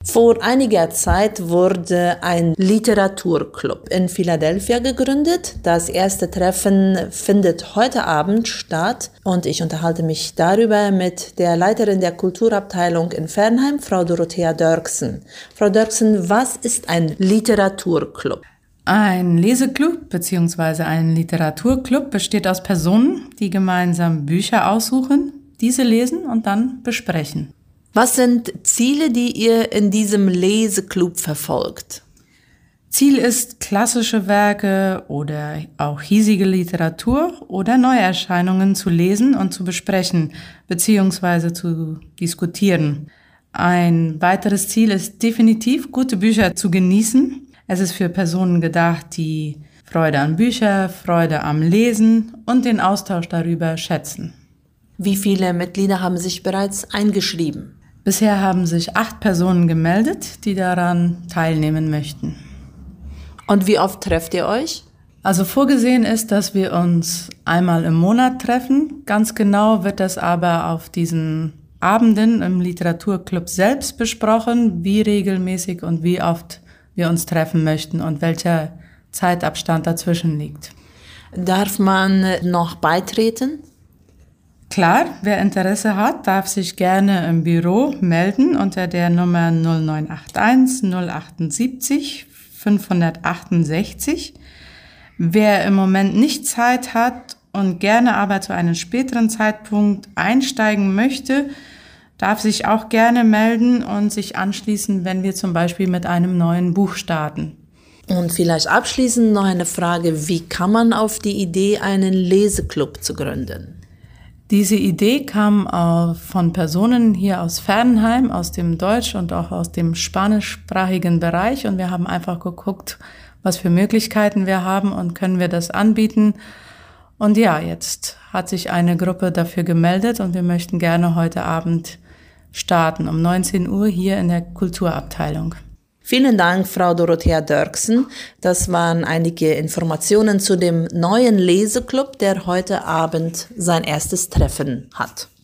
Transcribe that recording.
Vor einiger Zeit wurde ein Literaturclub in Philadelphia gegründet. Das erste Treffen findet heute Abend statt und ich unterhalte mich darüber mit der Leiterin der Kulturabteilung in Fernheim, Frau Dorothea Dörksen. Frau Dörksen, was ist ein Literaturclub? Ein Leseclub bzw. ein Literaturclub besteht aus Personen, die gemeinsam Bücher aussuchen, diese lesen und dann besprechen. Was sind Ziele, die ihr in diesem Leseclub verfolgt? Ziel ist, klassische Werke oder auch hiesige Literatur oder Neuerscheinungen zu lesen und zu besprechen bzw. zu diskutieren. Ein weiteres Ziel ist definitiv, gute Bücher zu genießen. Es ist für Personen gedacht, die Freude an Büchern, Freude am Lesen und den Austausch darüber schätzen. Wie viele Mitglieder haben sich bereits eingeschrieben? Bisher haben sich 8 Personen gemeldet, die daran teilnehmen möchten. Und wie oft trefft ihr euch? Also vorgesehen ist, dass wir uns einmal im Monat treffen. Ganz genau wird das aber auf diesen Abenden im Literaturclub selbst besprochen, wie regelmäßig und wie oft wir uns treffen möchten und welcher Zeitabstand dazwischen liegt. Darf man noch beitreten? Klar, wer Interesse hat, darf sich gerne im Büro melden unter der Nummer 0981 078 568. Wer im Moment nicht Zeit hat und gerne aber zu einem späteren Zeitpunkt einsteigen möchte, darf sich auch gerne melden und sich anschließen, wenn wir zum Beispiel mit einem neuen Buch starten. Und vielleicht abschließend noch eine Frage, wie kann man auf die Idee, einen Leseclub zu gründen? Diese Idee kam von Personen hier aus Fernheim, aus dem Deutsch- und auch aus dem spanischsprachigen Bereich. Und wir haben einfach geguckt, was für Möglichkeiten wir haben und können wir das anbieten. Und ja, jetzt hat sich eine Gruppe dafür gemeldet und wir möchten gerne heute Abend starten, um 19 Uhr hier in der Kulturabteilung. Vielen Dank, Frau Dorothea Dörksen. Das waren einige Informationen zu dem neuen Leseclub, der heute Abend sein erstes Treffen hat.